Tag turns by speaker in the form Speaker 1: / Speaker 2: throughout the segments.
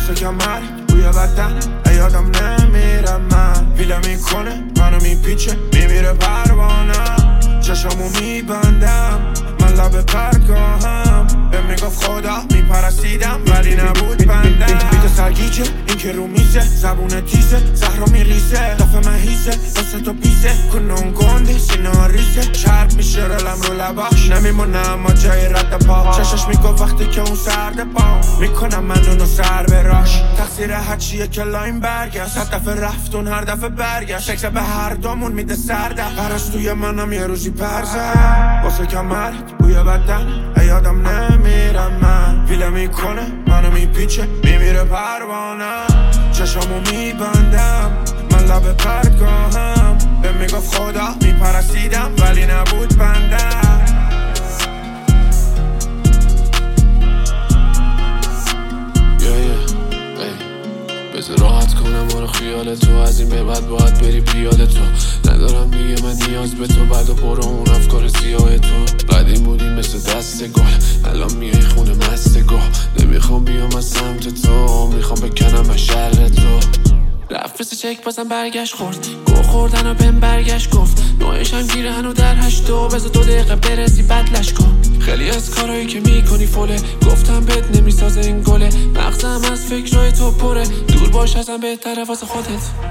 Speaker 1: واسه کمر بوی بدن یادم نمیره من ویله میکنه منو میپیچه میمیره پروانه چشمو میبندم من لب پرگاهم به میگفت خدا میپرستیدم ولی نبود بندم بیت سرگیجه این که رو میزه زبون تیزه زهرا میریزه دفعه مهیزه واسه تو بیزه کنون گنده سینا ریزه شرب میشه رلم رو لباش نمیمونم اما جای رد پا چشش میگفت وقتی که اون سرد پا میکنم من اونو سر براش تقصیر هرچیه که لاین برگشت هر دفعه رفتون هر دفعه برگشت شکل به هر دومون میده سرده پرستوی منم یه روزی پرزه واسه کمرت بوی بدن یادم نمیره من ویله میکنه منو میپیچه میمیره پروانه چشمو میبندم من لب پرگاهم به میگفت خدا میپرستیدم ولی نبود بندم
Speaker 2: بذار راحت کنم برو خیال تو از این به بعد باید بری پیاده تو ندارم دیگه من نیاز به تو بعد و برو اون افکار سیاه تو قدیم بودی مثل دست گل الان میای خونه مست گل نمیخوام بیام از سمت تو میخوام بکنم از شر تو رفت مثل چک بازم برگشت خورد گو خوردن و بهم برگشت گفت نوعشم گیره هنو در 8 بذار 2 دقیقه برسی بدلش کن خیلی از کارهایی که میکنی فوله گفتم بهت نمیسازه این گله مغزم از فکرهای تو پره دور باش ازم بهتره واسه خودت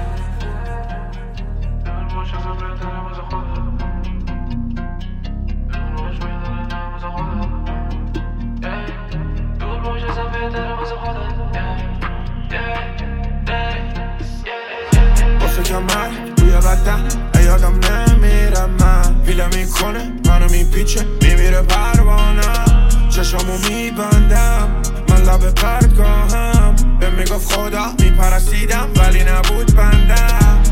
Speaker 1: واسه کمر بوی بدن یادم نمیره من ویله میکنه منو میپیچه میمیره پروانه چشمو میبندم من لب پرگاهم به میگفت خدا میپرستیدم ولی نبود بندم